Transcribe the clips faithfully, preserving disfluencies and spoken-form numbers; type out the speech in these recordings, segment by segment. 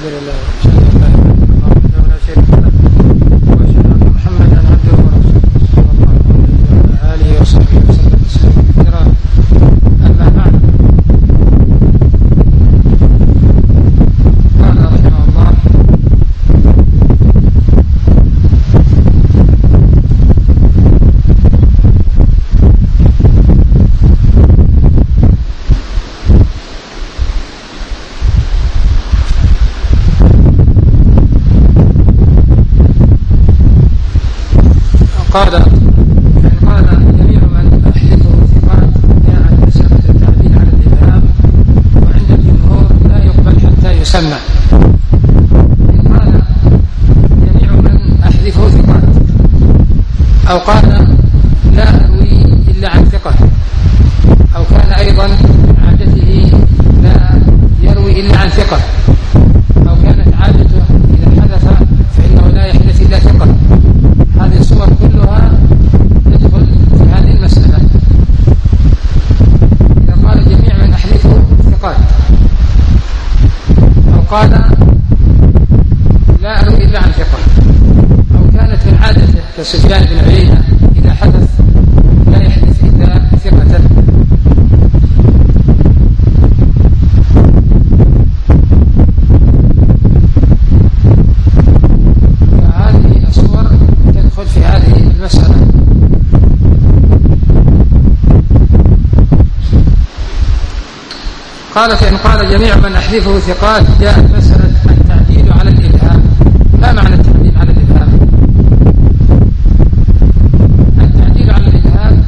الحمد لله واشهد ان لا اله الا الله وحده لا شريك له واشهد ان محمدا عبده ورسوله صلى الله عليه وعلى اله وصحبه وسلم تسليما كثيرا. اما بعد، قال رحمه الله: قال فإن قال جميع من أحدثه ثقات جاءت مسألة التعديل على الإبهام، وعند الجمهور لا يقبل حتى يسمع. إن قال جميع من أحدثه ثقات، أو قال لا أروي إلا عن ثقة، أو كان أيضا من عادته لا يروي إلا عن ثقة، أو كانت عادته إذا حدث فإنه لا يحدث إلا ثقة، هذه الصور كلها تدخل في هذه المسألة. إذا قال جميع من أحدثه ثقات، أو قال لا أروي إلا عن ثقة، أو كانت من عادته كسفيان بن عيينة إذا حدث لا يحدث إلا ثقة، فهذه الصور تدخل في هذه المسألة. قال: فإن قال جميع من أحدثه ثقات جاءت مسألة التعديل على الإبهام. ما معنى التعديل على الإبهام؟ التعديل على الإبهام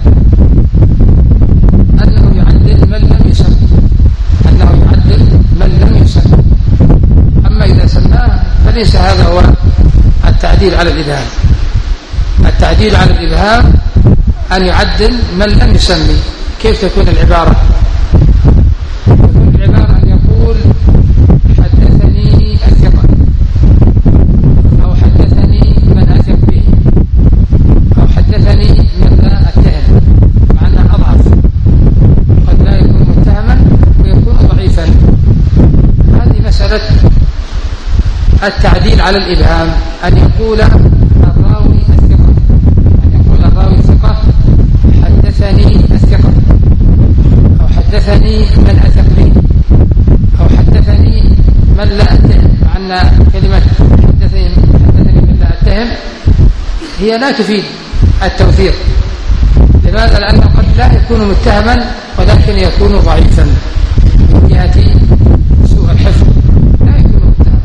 أنه يعدل من لم يسمى، أنه يعدل من لم يسمى. أما إذا سماه فليس هذا هو التعديل على الإبهام. التعديل على الإبهام أن يعدل من لم يسمي. كيف تكون العبارة؟ تكون العبارة أن يقول حدثني الثقة، أو حدثني من أثق به، أو حدثني من لا أتهم، مع أنه أضعف، قد لا يكون متهما ويكون ضعيفا. هذه مسألة التعديل على الإبهام، أن يقول الراوي الثقة، أن يقول الراوي الثقة حدثني الثقة، أو حدثني من أثق به، أو حدثني من لا أتهم، مع أن كلمة حدثني حدثني من لا أتهم هي لا تفيد التوثيق. لماذا؟ لأنه قد لا يكون متهما ولكن يكون ضعيفا من جهة سوء الحفظ، لا يكون متهما.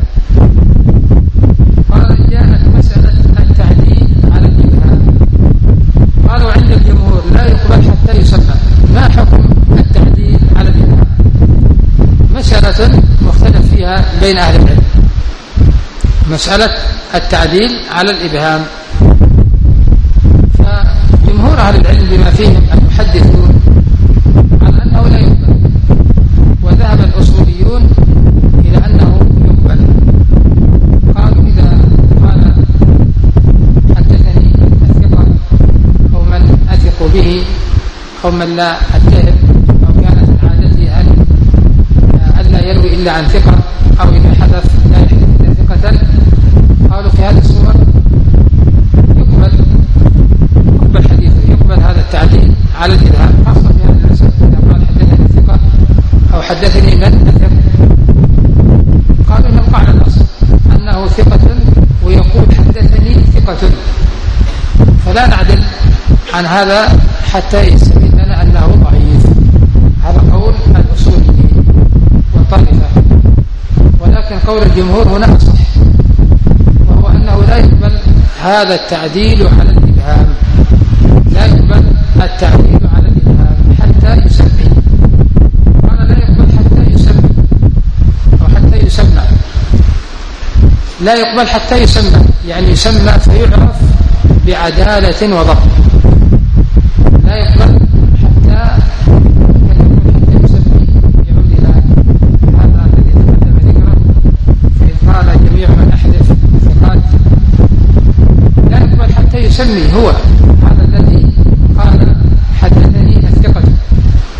قال: جاءت مسألة التعديل على الإبهام. قالوا عند الجمهور لا يقبل حتى يسمى. ما حكم التعديل على الإبهام؟ مسألة مختلف فيها بين أهل العلم، مسألة التعديل على الإبهام. فجمهور أهل العلم بما فيهم المحدثون على أنه لا يقبل، وذهب الأصوليون إلى أنه يقبل. قالوا إذا قال حدثني الثقة، أو من أثق به، أو من لا أتهم، أو كانت من عادته أن ألا يروي إلا عن ثقة، أو إذا حدث لا يحدث إلا ثقة، قالوا في هذه الصور يقبل يقبل حديثه، يقبل هذا التعديل على الإبهام، خاصة في هذه المسألة. إذا قال حدثني الثقة أو حدثني من أثق، قالوا إن القاعدة الأصل أنه ثقة ويقول حدثني ثقة، فلا نعدل عن هذا حتى يستبين لنا أنه ضعيف. هذا قول الأصوليين والطائفة. ولكن قول الجمهور هنا أصح، وهو أنه لا يقبل هذا التعديل على الإبهام، لا يقبل التعديل على الإبهام حتى يسمي. قال: لا يقبل حتى يسمي، أو حتى يسمى. لا يقبل حتى يسمى، يعني يسمى فيعرف بعدالة وضبط. لا يقبل حتى حتى يسمي. يعود إلى هذا الذي تقدم ذكره، فإن قال جميع من أحدث ثقات، لا يقبل حتى يسمي هو هذا الذي قال حدثني الثقة،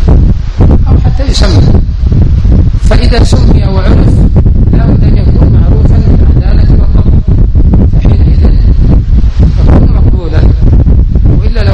أو حتى يسمى. فإذا سمي وعرف لا بد أن يكون معروف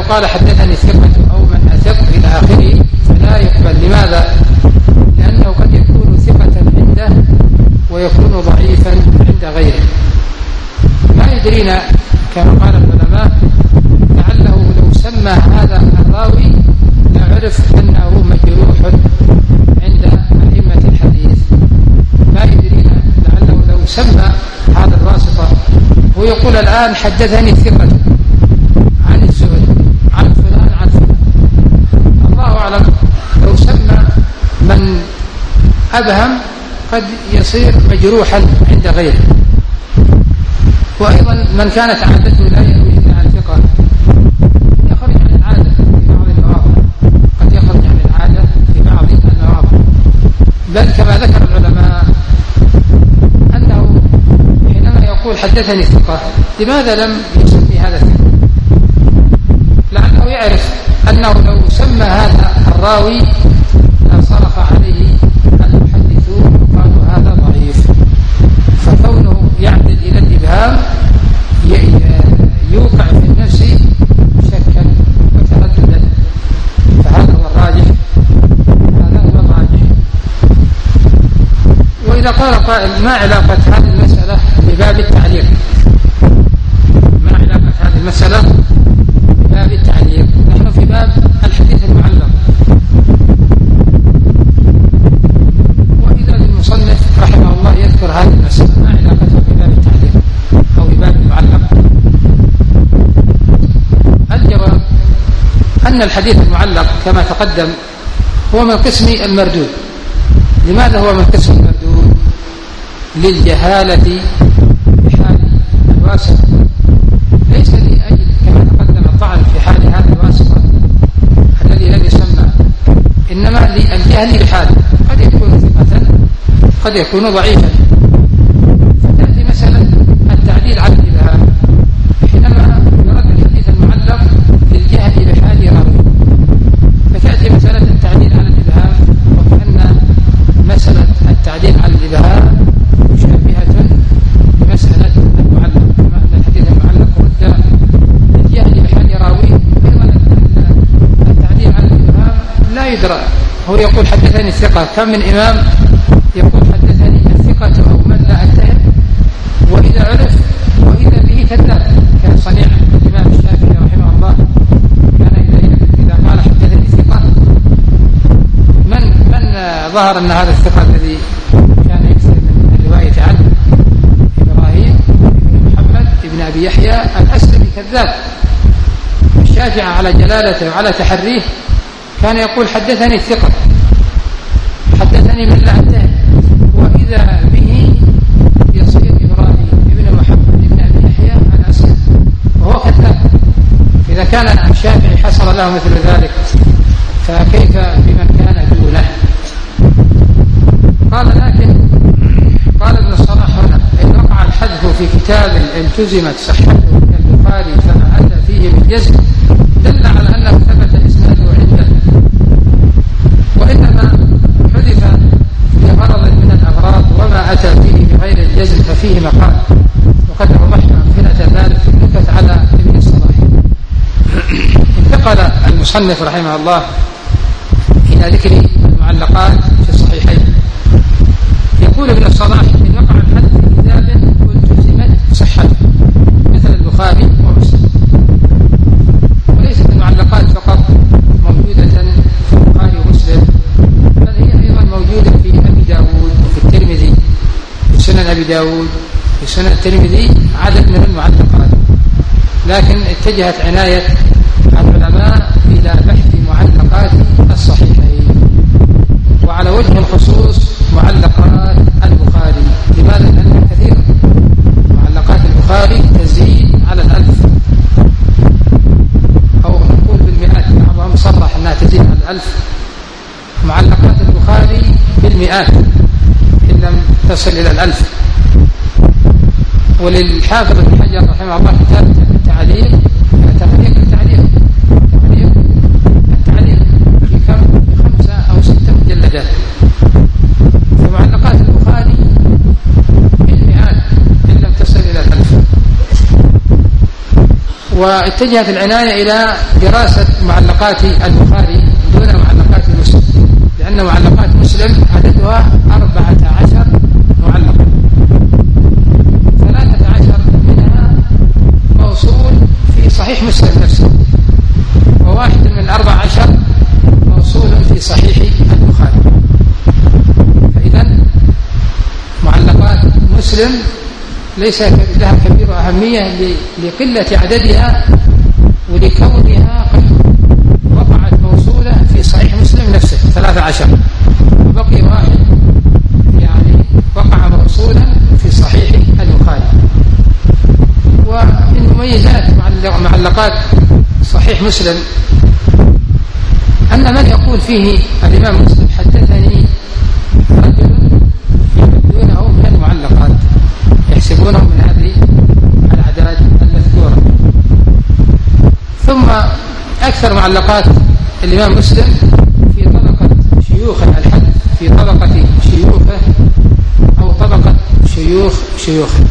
قال حدثني ثقة أو من أثق إلى آخره فلا يقبل. لماذا؟ لأنه قد يكون ثقة عنده ويكون ضعيفا عند غيره. ما يدرينا كما قال العلماء لعله لو سمى هذا الراوي لعرف أنه مجروح عند أئمة الحديث. ما يدرينا لعله لو سمى هذا الواسطة ويقول الآن حدثني ثقة عن الزهد عن فلان عن فلان، الله أعلم لو سمى من أبهم قد يصير مجروحا عند غيره. وأيضا من كانت عادته لا يروي إلا عن ثقة يخرج عن العادة في بعض المواضع، قد يخرج عن العادة في بعض المواضع. بل كما ذكر العلماء أنه حينما يقول حدثني ثقة لماذا لم يسمي هذا ثقة؟ لأنه يعرف أنه لو سمى هذا الراوي لصرف عليه المحدثون وقالوا هذا ضعيف، فكونه يعدل إلى الإبهام يوقع في النفس شكا وترددا. فهذا هو الراجح، هذا هو الراجح. وإذا قال قائل ما علاقة هذه المسألة بباب التعليق؟ ما علاقة هذه المسألة بباب التعليق؟ نحن في باب الحديث المعلق، وإذا المصنف رحمه الله يذكر هذه المسألة ما علاقته بباب التعليق أو بباب المعلق؟ الجواب أن الحديث المعلق كما تقدم هو من قسم المردود. لماذا هو من قسم المردود؟ للجهالة بحال الواسطة، ليس لأجل كما تقدم الطعن في حال هذا الواسطة الذي لم يسمى، إنما للجهل بحاله، قد يكون ثقة قد يكون ضعيفا. فتأتي مثلا التعديل على الإبهام حينما يرد الحديث المعلق للجهل بحال راوي، فتأتي مسألة التعديل على الإبهام وكأن مسألة التعديل على الإبهام مشابهة بمسألة المعلق، كما أن الحديث المعلق رد للجهل بحال راوي، بينما التعديل على الإبهام لا يدرى. هو يقول حدثني الثقة، كم من إمام يقول حدثني الثقة أو من لا أتهم، وإذا عرف وإذا به كذاب. كان صنيع الإمام الشافعي رحمه الله كان إذا قال حدثني ثقة من من ظهر أن هذا الثقة الذي كان يكثر من الرواية عنه إبراهيم بن محمد بن أبي يحيى الأسلمي كذاب. الشافعي على جلالته وعلى تحريه كان يقول حدثني الثقة، حدثني من لا أتهم، وإذا به يصير إبراهيم بن محمد بن أبي يحيى الأسلمي وهو كذاب. إذا كان الشافعي حصل له مثل ذلك فكيف بمن كان دونه؟ قال لكن قال ابن الصلاح هنا إن وقع الحذف في كتاب التزمت صحته كالبخاري فما أتى فيه من جزم دل على أنه ثبت إسناده عنده، وإنما حذف لغرض من الأغراض وما أتى فيه بغير الجزم ففيه مقال، وقد وضحنا أمثلة ذلك في النكت على ابن الصلاح. انتقل المصنف رحمه الله إلى ذكر المعلقات في الصحيحين. يقول ابن الصلاح إن وقع الحدث في كتاب التزمت صحته مثل البخاري ومسلم، وليست المعلقات فقط موجودة في البخاري ومسلم، بل هي أيضا موجودة في أبي داود وفي الترمذي، في سنن أبي داود في سنن الترمذي عدد من المعلقات. لكن اتجهت عناية العلماء إلى بحث معلقات الصحيحين، وعلى وجه الخصوص معلقات البخاري. لماذا؟ لأنها كثيرة، معلقات البخاري تزيد على الألف أو نقول بالمئات، بعضهم صرح أنها تزيد على الألف. معلقات البخاري بالمئات إن لم تصل إلى الألف. وللحافظ ابن حجر رحمه الله كتاب التعليق، تعليق التعليق تعليق التعليق في كم في خمسة أو ستة مجلدات. فمعلقات البخاري بالمئات إن لم تصل إلى الألف. واتجهت العناية إلى دراسة معلقات البخاري دون معلقات مسلم، لأن معلقات مسلم عددها أربعة عشر معلقة، ثلاثة عشر منها موصول في صحيح مسلم نفسه، وواحد من الأربع عشر موصول في صحيح البخاري. فإذا معلقات مسلم ليس لها كبير أهمية لقلة عددها ولكونها قد وقعت موصولة في صحيح مسلم نفسه ثلاثة عشر، وبقي واحد يعني وقع موصولا في صحيح البخاري. ومن مميزات معلقات صحيح مسلم أن من يقول فيه الإمام مسلم حدثني رجل يعدونه من المعلقات، يحسبونه من هذه الأعداد المذكورة. ثم أكثر معلقات الإمام مسلم في طبقة شيوخه الحدث، في طبقة شيوخه أو طبقة شيوخ شيوخه.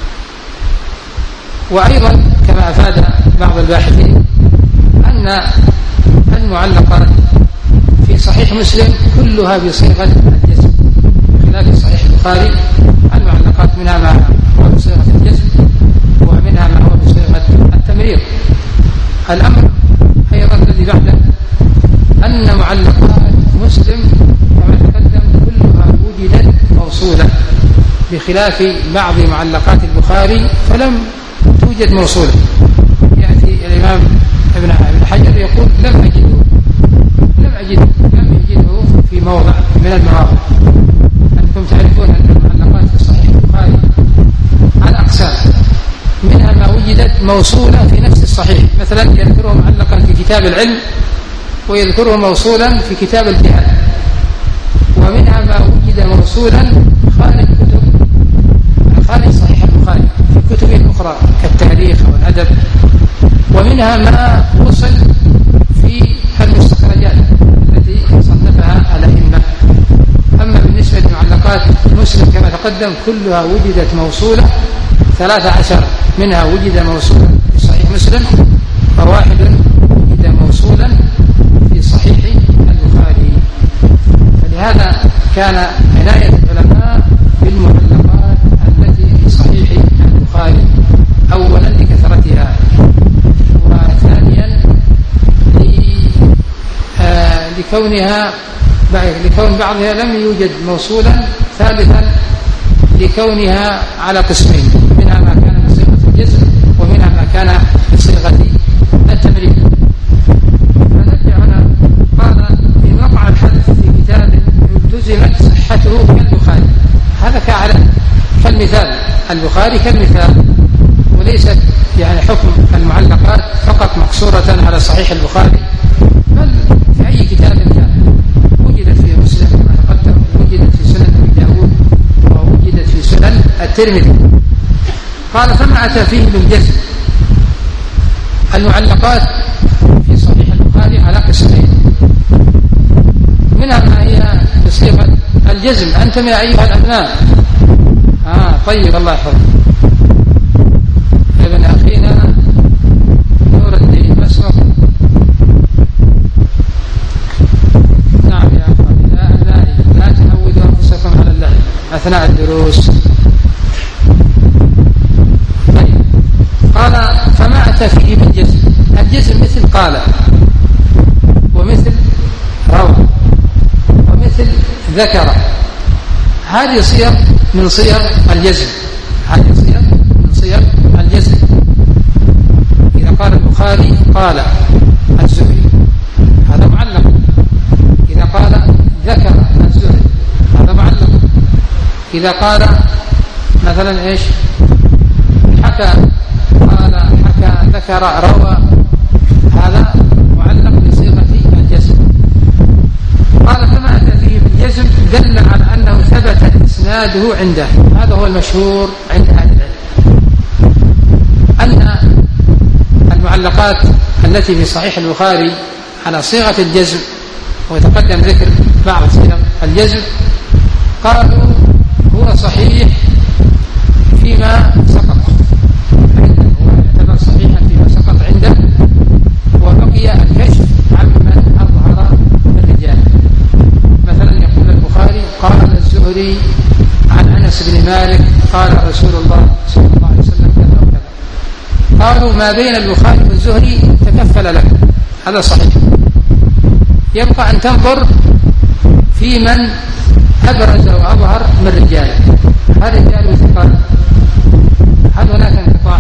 وأيضا كما أفاد بعض الباحثين أن المعلقات في صحيح مسلم كلها بصيغة الجزم، بخلاف صحيح البخاري المعلقات منها ما هو بصيغة الجزم ومنها ما هو بصيغة التمرير. الأمر أيضا الذي بعده أن معلقات مسلم كما تقدم كلها وجدت موصولة، بخلاف بعض معلقات البخاري فلم توجد موصولة. يأتي الإمام ابن حجر يقول لم أجده لم أجده لم يجده في موضع من المواضع. أنتم تعرفون أن المعلقات في صحيح البخاري على أقسام، منها ما وجدت موصولة في نفس الصحيح، مثلا يذكره معلقا في كتاب العلم ويذكره موصولا في كتاب الجهاد، ومنها ما وجد موصولا خارج كتب خارج صحيح البخاري في كتب أخرى كالتاريخ والأدب، ومنها ما وصل في المستخرجات التي صنفها الأئمة. أما بالنسبة لمعلقات مسلم كما تقدم كلها وجدت موصولة، ثلاثة عشر منها وجد موصولا في صحيح مسلم، وواحد وجد موصولا في صحيح البخاري. فلهذا كان عناية العلماء بالمعلقات التي في صحيح البخاري أولا لكثرتها، وثانيا لكونها لكون بعضها لم يوجد موصولا، ثالثا لكونها على قسمين، منها ما كان بصيغة الجزم ومنها ما كان بصيغة التمرير. فنرجع هنا قال إن وقع الحدث في كتاب التزمت صحته كالبخاري، هذا كعلم كالمثال، البخاري كالمثال، وليست يعني حكم المعلقات فقط مقصورة على صحيح البخاري، بل في أي كتاب كان. وجدت في مسلم كما تقدم، وجدت في سنن أبي داود، ووجدت في سنن الترمذي. قال فما أتى فيه بالجزم. المعلقات في صحيح البخاري على قسمين، منها ما هي بصيغة الجزم. أنتم يا أيها الأبناء آه طيب الله يحفظك ابن أخينا نور الدين مسرق. نعم يا أخواني يا أبنائي لا تهودوا أنفسكم على اللعب أثناء الدروس. طيب قال فما أتى فيه بالجزم. الجزم مثل قال ومثل روى ومثل ذكر، هذه صيغ من صيغ الجزم، هذه صيغ من صيغ الجزم. إذا قال البخاري قال الزهري هذا معلق، إذا قال ذكر الزهري هذا معلق، إذا قال مثلا إيش حكى قال حكى ذكر روى هذا معلق بصيغة الجزم. قال فما أتى فيه بالجزم دل على أنه ثبت إسناده عنده. هذا هو المشهور عند أهل العلم، أن المعلقات التي في صحيح البخاري على صيغة الجزم، ويتقدم ذكر بعض صيغ الجزم، قالوا هو صحيح فيما سقط عنده، هو يعتبر صحيحا فيما سقط عنده الزهري عن أنس بن مالك قال رسول الله صلى الله عليه وسلم كذا وكذا. قالوا ما بين البخاري والزهري تكفل له، هذا صحيح. يبقى أن تنظر في من أبرز وأظهر من رجاله، هل رجال ثقات؟ هل هناك انقطاع؟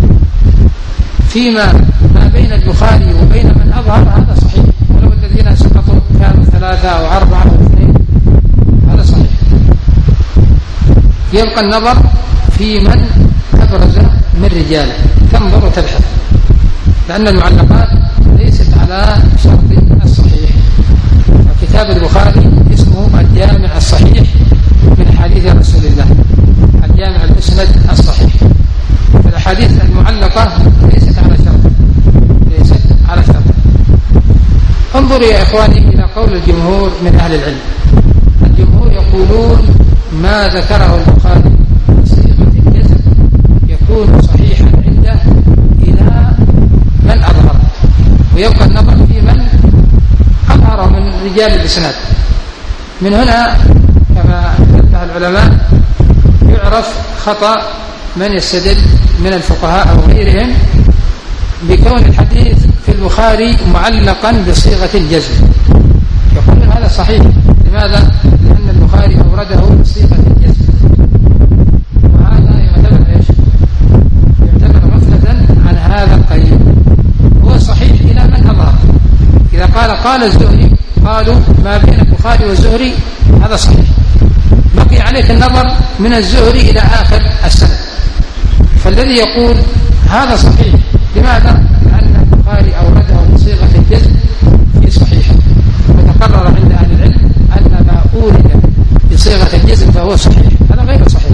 فيما ما بين البخاري وبين من أظهر هذا صحيح، ولو الذين سقطوا كانوا ثلاثة أو أربعة أو اثنين هذا صحيح. يبقى النظر في من أبرز من رجاله، تنظر وتبحث، لأن المعلقات ليست على شرط الصحيح. كتاب البخاري اسمه الجامع الصحيح من حديث رسول الله، الجامع المسند الصحيح. فالأحاديث المعلقة ليست على شرط، ليست على شرط. انظروا يا إخواني إلى قول الجمهور من أهل العلم. الجمهور يقولون ما ذكره البخاري بصيغة الجزم يكون صحيحا عنده إلى من أظهر، ويبقى النظر في من أظهر من رجال الإسناد. من هنا كما نبه العلماء يعرف خطأ من يستدل من الفقهاء أو غيرهم بكون الحديث في البخاري معلقا بصيغة الجزم، يقولون هذا صحيح. لماذا؟ لأن البخاري أورده بصيغة الجزم، وهذا يعتبر إيش؟ يعتبر غفلة عن هذا القيد. هو صحيح إلى من أظهر. إذا قال قال الزهري قالوا ما بين البخاري والزهري هذا صحيح، بقي عليك النظر من الزهري إلى آخر السنة. فالذي يقول هذا صحيح لماذا؟ لأن البخاري أورده بصيغة الجزم في صحيحه، وتقرر عند أهل العلم أن ما أورد بصيغة الجزم فهو صحيح. هذا غير صحيح،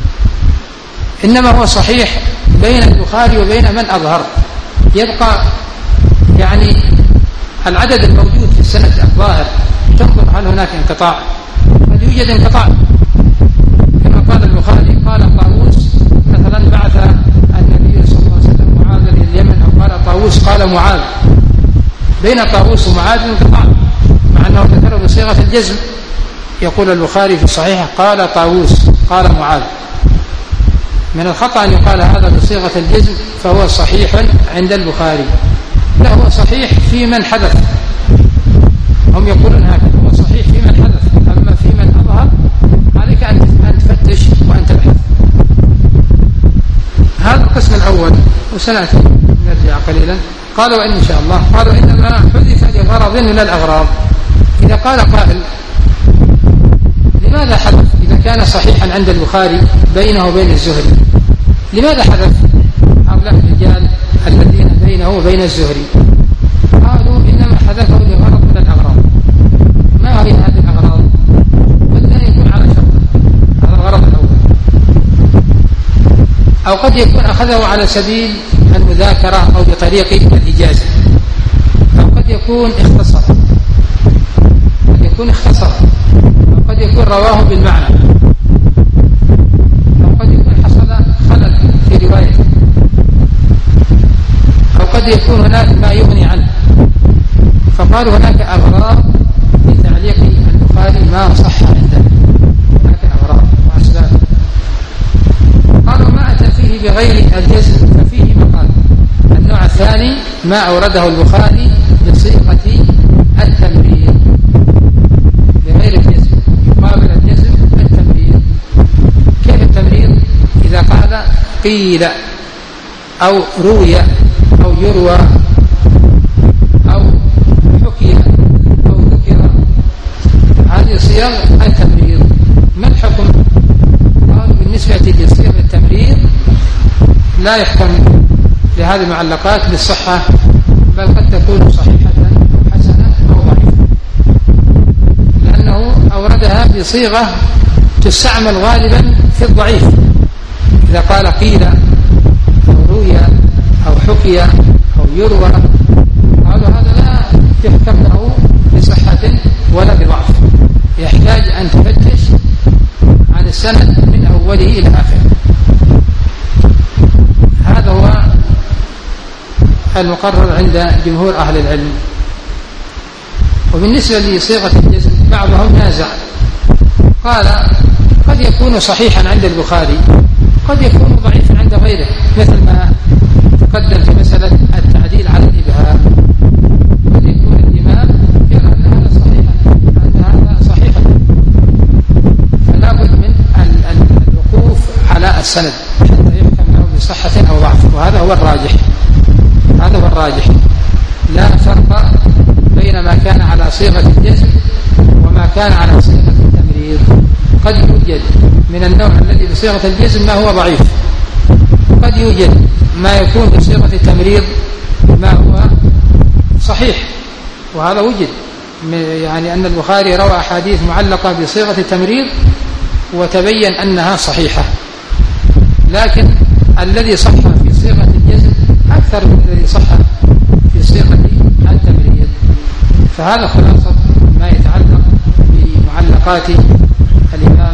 إنما هو صحيح بين البخاري وبين من أظهر. يبقى يعني العدد الموجود في السنة الظاهر، تنظر هل هناك انقطاع. قد يوجد انقطاع كما قال البخاري قال طاووس مثلا بعث النبي صلى الله عليه وسلم معاذ إلى اليمن، أو قال طاووس قال معاذ، بين طاووس ومعاذ انقطاع مع أنه ذكره بصيغة الجزم. يقول البخاري في صحيحه قال طاووس قال معاذ. من الخطأ أن يقال هذا بصيغة الجزم فهو صحيح عند البخاري، لا، هو صحيح في من حدث. هم يقولون هكذا، هو صحيح في من حدث، أما في من أظهر عليك أن تفتش وأن تبحث. هذا القسم الأول، وسنأتي نرجع قليلا. قالوا إن شاء الله قالوا إنما حذف لغرض من الأغراض. إذا قال قائل لماذا حذف إذا كان صحيحا عند البخاري بينه وبين الزهري؟ لماذا حذف هؤلاء الرجال الذين بينه وبين الزهري؟ قالوا إنما حذفه لغرض من الأغراض. ما هي هذه الأغراض؟ قد لا يكون على شرط، هذا الغرض الأول، أو قد يكون أخذه على سبيل المذاكرة أو بطريق الإجازة، أو قد يكون اختصر، قد يكون اختصر، أو قد يكون رواه بالمعنى، أو قد يكون حصل خلل في روايته، أو قد يكون هناك ما يغني عنه. فقالوا هناك أغراض لتعليق البخاري ما صح عنده، هناك أغراض وأسباب. قالوا ما أتى فيه بغير الجزم ففيه مقال. النوع الثاني ما أورده البخاري بصيغة التمرير بغير الجزم، يقابل الجزم التمرير. كيف التمرير؟ إذا قال قيل أو روي أو يروى أو حكي أو ذكر، هذه صيغ التمرير. ما الحكم؟ قالوا بالنسبة لصيغ التمرير لا يحكم لهذه المعلقات بالصحة، بل قد تكون صحيحة أو حسنة أو ضعيفة، لأنه أوردها بصيغة تستعمل غالبا في الضعيف. إذا قال قيل أو روي أو حكي أو يروى، قالوا هذا لا يحكم له بصحة ولا بضعف، يحتاج أن تفتش عن السند من أوله إلى آخره. هذا هو المقرر عند جمهور أهل العلم. وبالنسبة لصيغة الجزم بعضهم نازع، قال قد يكون صحيحا عند البخاري، قد يكون ضعيفا عند غيره، مثل ما تقدم في مسألة التعديل على الإبهام. قد يكون الإمام يرى أن هذا صحيحا، أن هذا صحيحا، فلا بد من الوقوف على السند حتى يحكم له بصحة أو ضعف، وهذا هو الراجح. هذا هو الراجح. لا فرق بين ما كان على صيغة الجزم وما كان على صيغة التمريض. قد يوجد من النوع الذي بصيغة الجزم ما هو ضعيف، وقد يوجد ما يكون بصيغة التمريض ما هو صحيح، وهذا وجد. يعني أن البخاري روى أحاديث معلقة بصيغة التمريض وتبين أنها صحيحة، لكن الذي صح في صيغة الجزم أكثر من الذي صح في صيغة التمريض. فهذا خلاصة ما يتعلق بمعلقات الإمام